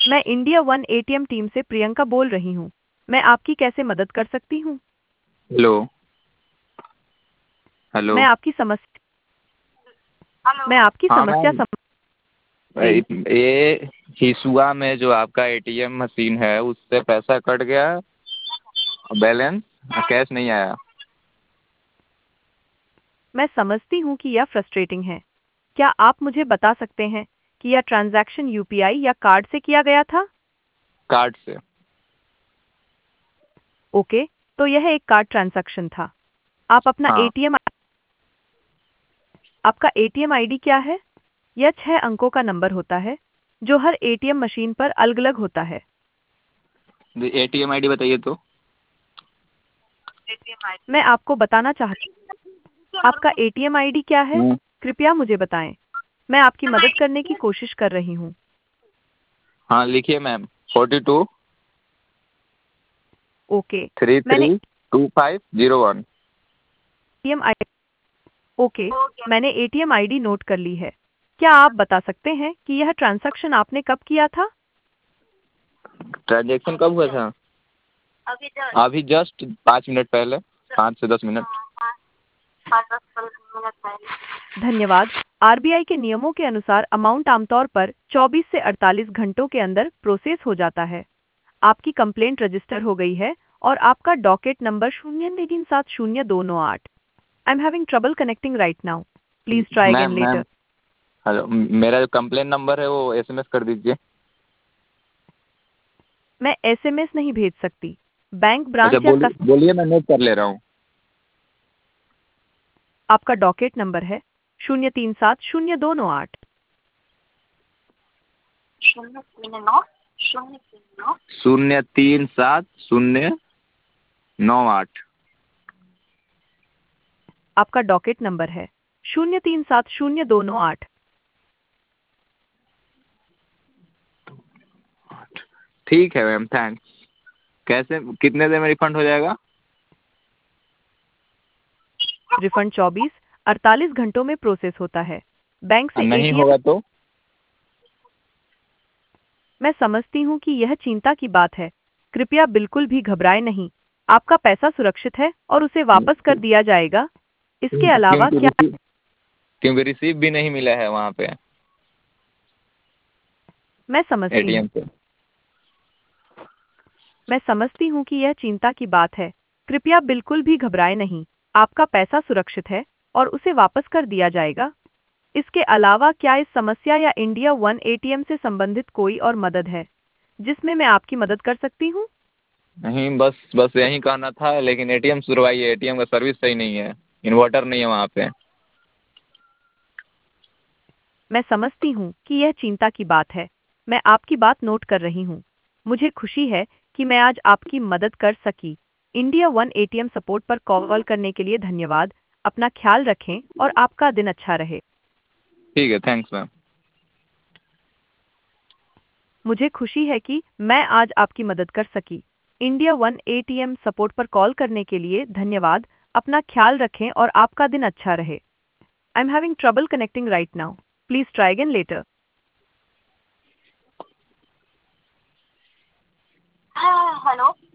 मैं India one ATM team से प्रियंका बोल रही हूँ। मैं आपकी कैसे मदद कर सकती हूँ? हेलो। हेलो। मैं आपकी समस्या मैं आपकी हाँ समस्या मैम। समझ गई। ये हिसुआ में जो आपका एटीएम मशीन है उससे पैसा कट गया, बैलेंस कैश नहीं आया। मैं समझती हूँ कि यह फ्रस्ट्रेटिंग है। क्या आप मुझे बता सकते हैं कि यह ट्रांजैक्शन यूपीआई या कार्ड से किया गया था? कार्ड से। ओके, तो यह एक कार्ड ट्रांजैक्शन था। आप अपना हाँ। एटीएम आपका एटीएम आईडी क्या है? यह 6 अंकों का नंबर होता है जो हर एटीएम मशीन पर अलग-अलग होता है। एटीएम आईडी बताइए तो। मैं आपको बताना चाहती आपका एटीएम आईडी क्या है? कृपया मुझे बताएं। मैं आपकी मदद करने की कोशिश कर रही हूँ। हाँ लिखिए मैम। 42 ओके, मैंने 33 2501। एटीएम आई ओके, मैंने एटीएम आईडी नोट कर ली है। क्या आप बता सकते हैं कि यह ट्रांजैक्शन आपने कब किया था? ट्रांजेक्शन कब हुआ था? अभी जस्ट 5 मिनट पहले, 5 से 10 मिनट। धन्यवाद। आरबीआई के नियमों के अनुसार अमाउंट आमतौर पर 24 से 48 घंटों के अंदर प्रोसेस हो जाता है। आपकी कंप्लेंट रजिस्टर हो गई है और आपका docket number 0370298। I am having trouble connecting right now. Please try again ma'am later. Ma'am hello, मेरा जो कंप्लेन नंबर है वो एसएमएस कर दीजिए। मैं एसएमएस नहीं भेज सकती। बैंक अच्छा ब्रांच या बोलिए बोलिए, मैं नोट कर ले रहा हूँ। आपका डॉकेट नंबर है 0370298। 0370298। आपका डॉकेट नंबर है 0370298। ठीक है मैम, थैंक्स। कैसे, कितने देर में रिफंड हो जाएगा? रिफंड 24-48 घंटों में प्रोसेस होता है। बैंक से नहीं एटीएम होगा तो? मैं समझती हूँ कि यह चिंता की बात है। कृपया बिल्कुल भी घबराएं नहीं। आपका पैसा सुरक्षित है और उसे वापस कर दिया जाएगा। इसके अलावा क्योंकि क्या क्योंकि रिसीव भी नहीं मिला है वहाँ पे, मैं समझती हूँ एटीएम पे। मैं समझती हूँ कि यह चिंता की बात है। कृपया बिल्कुल भी घबराएं नहीं। आपका पैसा सुरक्षित है और उसे वापस कर दिया जाएगा। इसके अलावा क्या इस समस्या या इंडिया वन एटीएम से संबंधित कोई और मदद है जिसमें मैं आपकी मदद कर सकती हूँ? नहीं, बस बस यही कहना था, लेकिन एटीएम सुधरवाइए, एटीएम का सर्विस सही नहीं है, इन्वर्टर नहीं है वहाँ पे। मैं समझती हूँ कि यह चिंता की बात है। मैं आपकी बात नोट कर रही हूँ। मुझे खुशी है कि मैं आज आपकी मदद कर सकी। इंडिया वन एटीएम सपोर्ट पर कॉल करने के लिए धन्यवाद। अपना ख्याल रखें और आपका दिन अच्छा रहे। ठीक है, थैंक्स मैम। मुझे खुशी है कि मैं आज आपकी मदद कर सकी। इंडिया वन एटीएम सपोर्ट पर कॉल करने के लिए धन्यवाद। अपना ख्याल रखें और आपका दिन अच्छा रहे। I am having trouble connecting right now. Please try again later. Hello.